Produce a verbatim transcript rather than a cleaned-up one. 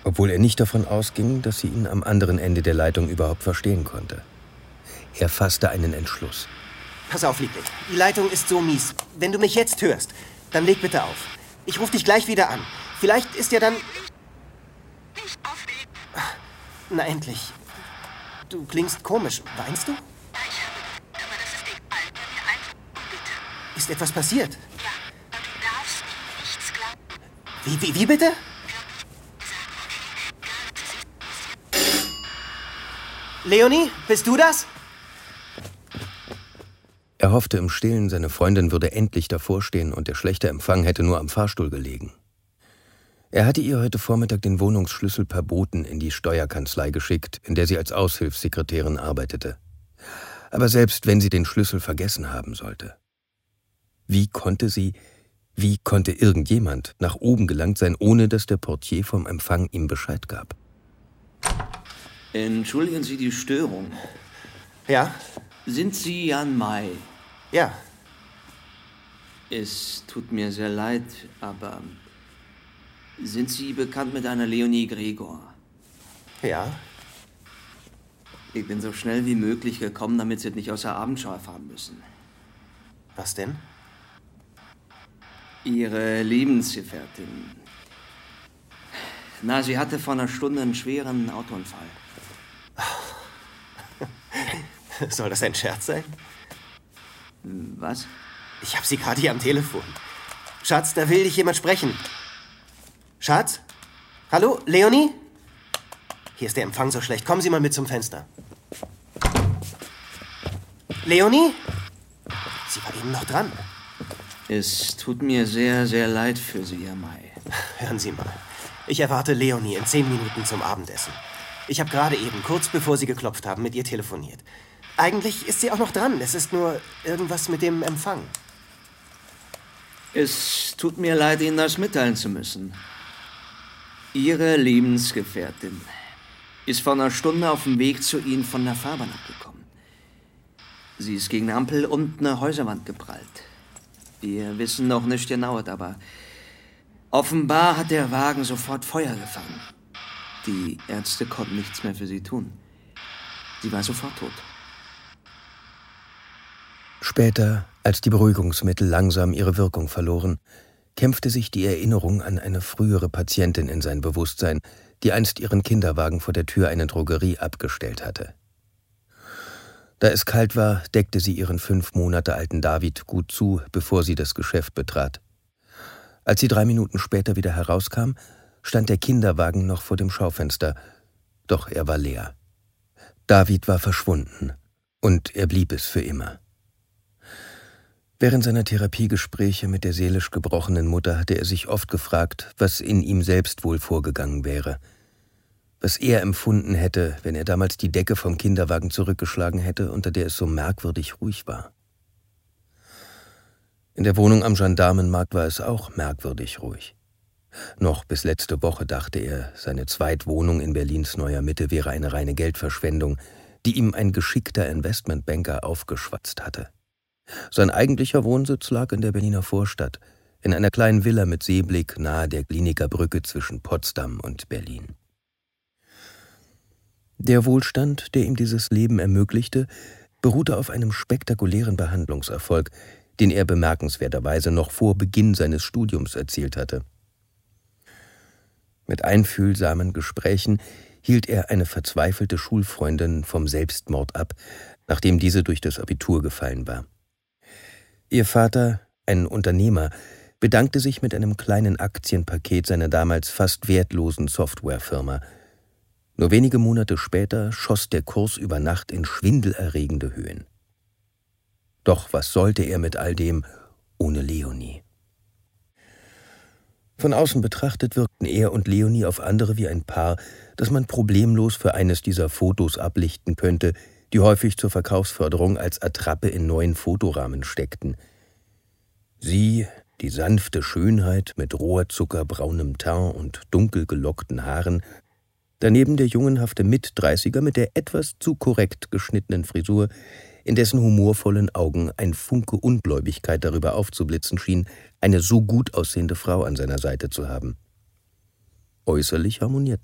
obwohl er nicht davon ausging, dass sie ihn am anderen Ende der Leitung überhaupt verstehen konnte. Er fasste einen Entschluss. Pass auf, Liebling. Die Leitung ist so mies. Wenn du mich jetzt hörst, dann leg bitte auf. Ich rufe dich gleich wieder an. Vielleicht ist ja dann... Nicht auflegen. Na endlich. Du klingst komisch. Weinst du? Ja, ich habe... Aber das ist egal. Hör mir einfach bitte. Ist etwas passiert? Ja, aber du darfst mir nichts glauben. Wie, wie, wie bitte? Leonie, bist du das? Er hoffte im Stillen, seine Freundin würde endlich davor stehen und der schlechte Empfang hätte nur am Fahrstuhl gelegen. Er hatte ihr heute Vormittag den Wohnungsschlüssel per Boten in die Steuerkanzlei geschickt, in der sie als Aushilfssekretärin arbeitete. Aber selbst wenn sie den Schlüssel vergessen haben sollte, wie konnte sie, wie konnte irgendjemand nach oben gelangt sein, ohne dass der Portier vom Empfang ihm Bescheid gab? Entschuldigen Sie die Störung. Ja? Sind Sie Jan May? Ja. Es tut mir sehr leid, aber sind Sie bekannt mit einer Leonie Gregor? Ja. Ich bin so schnell wie möglich gekommen, damit Sie es nicht aus der Abendschau erfahren müssen. Was denn? Ihre Lebensgefährtin. Na, sie hatte vor einer Stunde einen schweren Autounfall. Soll das ein Scherz sein? Was? Ich habe sie gerade hier am Telefon. Schatz, da will dich jemand sprechen. Schatz? Hallo, Leonie? Hier ist der Empfang so schlecht. Kommen Sie mal mit zum Fenster. Leonie? Sie war eben noch dran. Es tut mir sehr, sehr leid für Sie, Herr May. Hören Sie mal. Ich erwarte Leonie in zehn Minuten zum Abendessen. Ich habe gerade eben, kurz bevor Sie geklopft haben, mit ihr telefoniert. Eigentlich ist sie auch noch dran. Es ist nur irgendwas mit dem Empfang. Es tut mir leid, Ihnen das mitteilen zu müssen. Ihre Lebensgefährtin ist vor einer Stunde auf dem Weg zu Ihnen von der Fahrbahn abgekommen. Sie ist gegen eine Ampel und eine Häuserwand geprallt. Wir wissen noch nicht genau, aber offenbar hat der Wagen sofort Feuer gefangen. Die Ärzte konnten nichts mehr für sie tun. Sie war sofort tot. Später, als die Beruhigungsmittel langsam ihre Wirkung verloren, kämpfte sich die Erinnerung an eine frühere Patientin in sein Bewusstsein, die einst ihren Kinderwagen vor der Tür einer Drogerie abgestellt hatte. Da es kalt war, deckte sie ihren fünf Monate alten David gut zu, bevor sie das Geschäft betrat. Als sie drei Minuten später wieder herauskam, stand der Kinderwagen noch vor dem Schaufenster, doch er war leer. David war verschwunden und er blieb es für immer. Während seiner Therapiegespräche mit der seelisch gebrochenen Mutter hatte er sich oft gefragt, was in ihm selbst wohl vorgegangen wäre. Was er empfunden hätte, wenn er damals die Decke vom Kinderwagen zurückgeschlagen hätte, unter der es so merkwürdig ruhig war. In der Wohnung am Gendarmenmarkt war es auch merkwürdig ruhig. Noch bis letzte Woche dachte er, seine Zweitwohnung in Berlins Neuer Mitte wäre eine reine Geldverschwendung, die ihm ein geschickter Investmentbanker aufgeschwatzt hatte. Sein eigentlicher Wohnsitz lag in der Berliner Vorstadt, in einer kleinen Villa mit Seeblick nahe der Kliniker Brücke zwischen Potsdam und Berlin. Der Wohlstand, der ihm dieses Leben ermöglichte, beruhte auf einem spektakulären Behandlungserfolg, den er bemerkenswerterweise noch vor Beginn seines Studiums erzielt hatte. Mit einfühlsamen Gesprächen hielt er eine verzweifelte Schulfreundin vom Selbstmord ab, nachdem diese durch das Abitur gefallen war. Ihr Vater, ein Unternehmer, bedankte sich mit einem kleinen Aktienpaket seiner damals fast wertlosen Softwarefirma. Nur wenige Monate später schoss der Kurs über Nacht in schwindelerregende Höhen. Doch was sollte er mit all dem ohne Leonie? Von außen betrachtet wirkten er und Leonie auf andere wie ein Paar, das man problemlos für eines dieser Fotos ablichten könnte, die häufig zur Verkaufsförderung als Attrappe in neuen Fotorahmen steckten. Sie, die sanfte Schönheit mit rohrzuckerbraunem Teint und dunkel gelockten Haaren, daneben der jungenhafte Mitdreißiger mit der etwas zu korrekt geschnittenen Frisur, in dessen humorvollen Augen ein Funke Ungläubigkeit darüber aufzublitzen schien, eine so gut aussehende Frau an seiner Seite zu haben. Äußerlich harmonierten